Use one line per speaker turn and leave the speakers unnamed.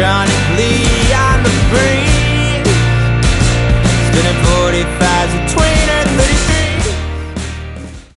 electronically on the breeze, spinning 45s between her 33.